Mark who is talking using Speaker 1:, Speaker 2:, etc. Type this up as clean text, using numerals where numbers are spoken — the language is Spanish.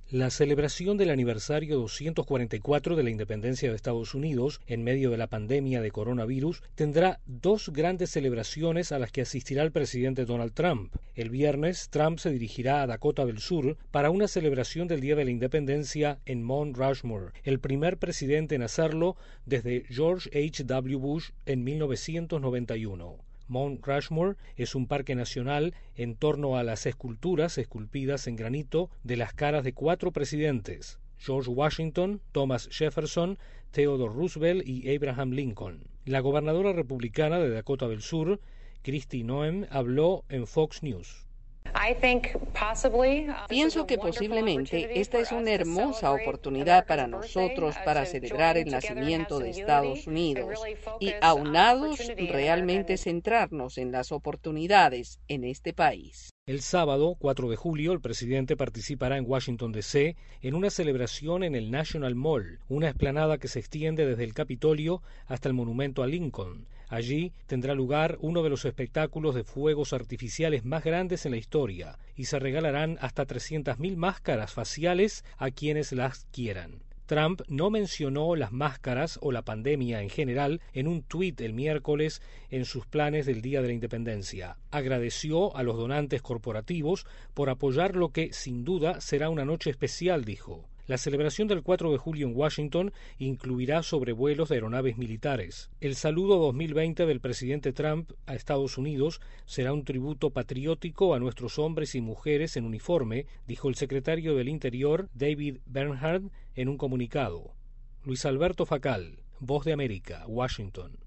Speaker 1: La celebración del aniversario 244 de la independencia de Estados Unidos en medio de la pandemia de coronavirus tendrá dos grandes celebraciones a las que asistirá el presidente Donald Trump. El viernes, Trump se dirigirá a Dakota del Sur para una celebración del Día de la Independencia en Mount Rushmore, el primer presidente en hacerlo desde George H. W. Bush en 1991. Mount Rushmore es un parque nacional en torno a las esculturas esculpidas en granito de las caras de 4 presidentes: George Washington, Thomas Jefferson, Theodore Roosevelt y Abraham Lincoln. La gobernadora republicana de Dakota del Sur, Kristi Noem, habló en Fox News.
Speaker 2: Pienso que posiblemente esta es una hermosa oportunidad para nosotros para celebrar el nacimiento de Estados Unidos y, aunados, realmente centrarnos en las oportunidades en este país.
Speaker 1: El sábado, 4 de julio, el presidente participará en Washington, D.C., en una celebración en el National Mall, una explanada que se extiende desde el Capitolio hasta el monumento a Lincoln. Allí tendrá lugar uno de los espectáculos de fuegos artificiales más grandes en la historia y se regalarán hasta 300.000 máscaras faciales a quienes las quieran. Trump no mencionó las máscaras o la pandemia en general en un tuit el miércoles en sus planes del Día de la Independencia. Agradeció a los donantes corporativos por apoyar lo que, sin duda, será una noche especial, dijo. La celebración del 4 de julio en Washington incluirá sobrevuelos de aeronaves militares. El saludo 2020 del presidente Trump a Estados Unidos será un tributo patriótico a nuestros hombres y mujeres en uniforme, dijo el secretario del Interior, David Bernhardt, en un comunicado. Luis Alberto Facal, Voz de América, Washington.